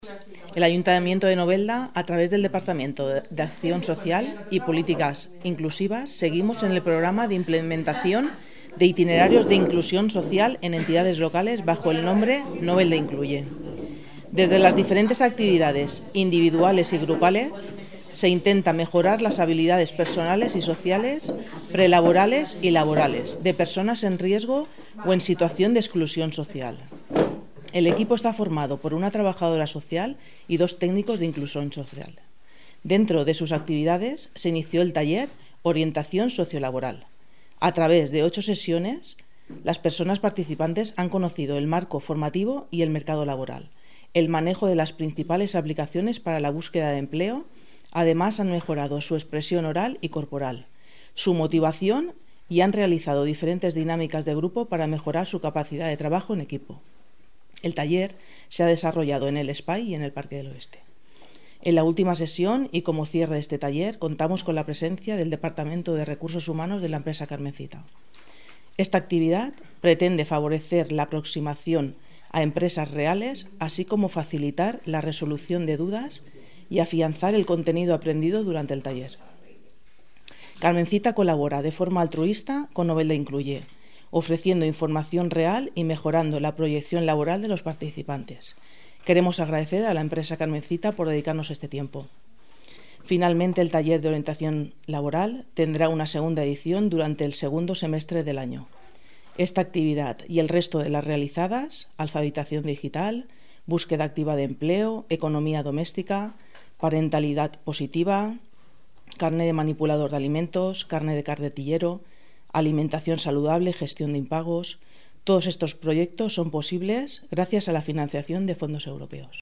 El Ayuntamiento de Novelda, a través del Departamento de Acción Social y Políticas Inclusivas, seguimos en el programa de implementación de itinerarios de inclusión social en entidades locales bajo el nombre Novelda Incluye. Desde las diferentes actividades individuales y grupales se intenta mejorar las habilidades personales y sociales, prelaborales y laborales de personas en riesgo o en situación de exclusión social. El equipo está formado por una trabajadora social y 2 técnicos de inclusión social. Dentro de sus actividades se inició el taller Orientación Sociolaboral. A través de 8 sesiones, las personas participantes han conocido el marco formativo y el mercado laboral, el manejo de las principales aplicaciones para la búsqueda de empleo. Además, han mejorado su expresión oral y corporal, su motivación y han realizado diferentes dinámicas de grupo para mejorar su capacidad de trabajo en equipo. El taller se ha desarrollado en el SPAI y en el Parque del Oeste. En la última sesión y como cierre de este taller contamos con la presencia del Departamento de Recursos Humanos de la empresa Carmencita. Esta actividad pretende favorecer la aproximación a empresas reales, así como facilitar la resolución de dudas y afianzar el contenido aprendido durante el taller. Carmencita colabora de forma altruista con Novelda Incluye, ofreciendo información real y mejorando la proyección laboral de los participantes. Queremos agradecer a la empresa Carmencita por dedicarnos este tiempo. Finalmente, el taller de orientación laboral tendrá una segunda edición durante el segundo semestre del año. Esta actividad y el resto de las realizadas, alfabetización digital, búsqueda activa de empleo, economía doméstica, parentalidad positiva, carné de manipulador de alimentos, carné de carretillero, alimentación saludable, gestión de impagos. Todos estos proyectos son posibles gracias a la financiación de fondos europeos.